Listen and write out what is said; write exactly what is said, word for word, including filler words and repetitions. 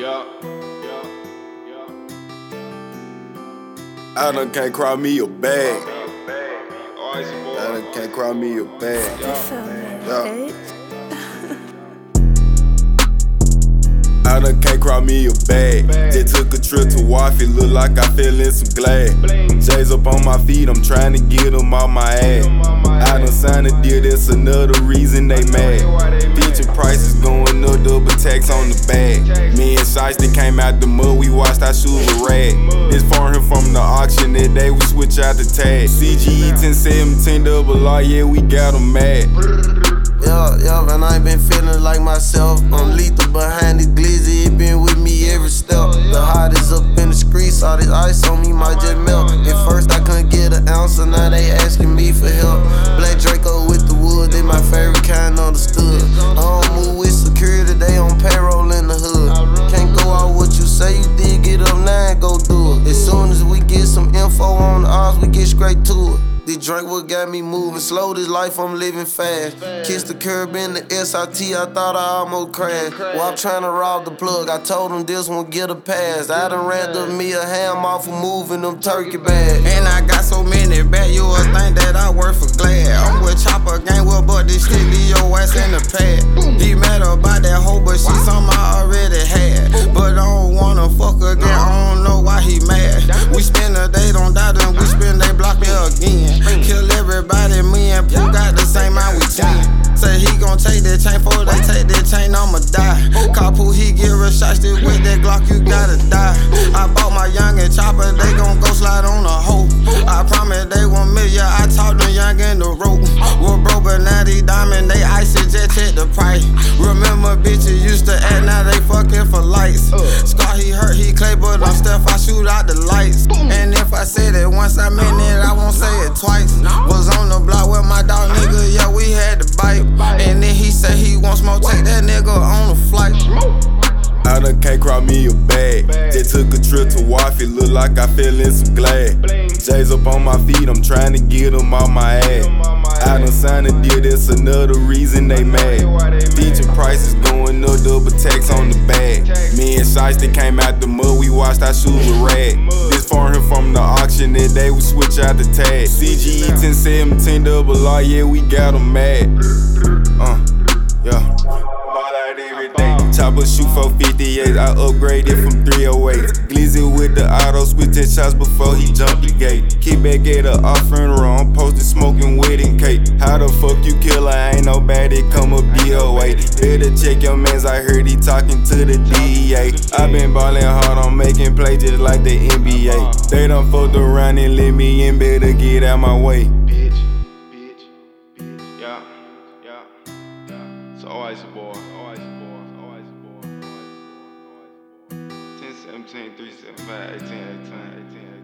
Yeah, yeah, yeah. I done can't cry me a bag. Ice boy. I done can't cry me a bag. Yeah. I done can't cry me a bag. Just took a trip to Waffy, look like I fell in some glass. J's up on my feet, I'm trying to get them off my ass. I done signed a deal, that's another reason they mad. Feature prices going up, double tax on the bag. Me and Shiesty came out the mud, we watched our shoes were rag. This foreign from the auction, that day we switch out the tag. C G E ten seventeen double R, yeah, we got them mad. Yeah, yeah, and I ain't been feeling like myself. I'm lethal behind the glizzy, it been with me every step. The hottest up in the streets, all this ice on me might just melt. At first I couldn't get an ounce, so now they asking me for help. Black Draco with the wood, they my favorite kind, understood. I don't move with security, they on payroll in the hood. Can't go out what you say you did, get up now and go do it. As soon as we get some info on the odds, we get straight to it. This drink what got me moving slow, this life I'm living fast. Kiss the curb in the S I T, I thought I almost crashed. Well, I'm trying to rob the plug, I told him this one get a pass. I done ran to me a ham off for moving them turkey bags. And I got so many back, you would think that I work for Glad. I'm with Chopper Gang, well, but this shit leave your ass in the pad. He mad about that hoe, but she something I already had. But I don't wanna fuck again, I don't know why he mad. We spend a day, don't die, then we spend they block me again. Kill everybody, me and Pooh got the same mind we ten. Say he gon' take that chain, for they take that chain, I'ma die. Call Pooh, he get real shots, with that Glock, you gotta die. I bought my young and Chopper, they gon' go slide on a hoe. I promise they want me, yeah, I talked them young in the rope. We're broke, but now these diamond, they ice it, just check the price. Remember bitches used to act, now they fucking for lights. Scar, he hurt, he clay, but I'm Steph, I shoot out the lights. And if I said it once, I meant it, I won't say it twice. Was on the block with my dog, nigga, yeah, we had to bite. And then he said he wants more, take that nigga on a flight. I done can't cry me a bag. Just took a trip to Waffy, look like I fell in some glass. J's up on my feet, I'm trying to get them off my ass. I done signed a deal, that's another reason they mad. Feature prices going up, double tax on the bag. Me and Shiesty came out the mud, we watched our shoes were rag. This foreign from the auction, that day we switch out the tag. C G E ten seventeen double R, yeah, we got them mad. Uh, yeah. Chopper shoot four fifty-eight, I upgraded from three oh eight. Glizzy with the auto, switch his shots before he jumped the gate. Kick back at the offering room, posted smoking wedding cake. How the fuck you kill her? Ain't nobody come up D O A. Better check your mans, I heard he talking to the D E A. I been ballin' hard on making plays just like the N B A. They done fucked around and let me in, better get out my way. Bitch, bitch, bitch. Yeah, yeah, yeah. So ice boy, ice boy. ten seventeen, three seventy-five, eighteen, eighteen, eighteen.